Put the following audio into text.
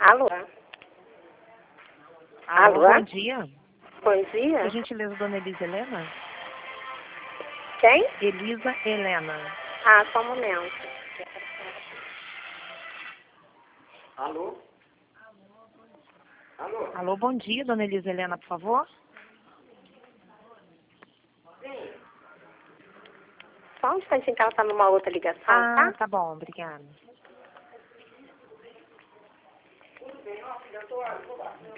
Alô? Alô, Alô? bom dia. Bom dia. Por gentileza, dona Elisa Helena? Quem? Elisa Helena. Ah, só um momento. Alô? Alô? Alô, bom dia, dona Elisa Helena, por favor? Só um instantinho que ela tá numa outra ligação, tá? Tá bom, obrigada. Tudo bem, ó, filha, eu tô lá.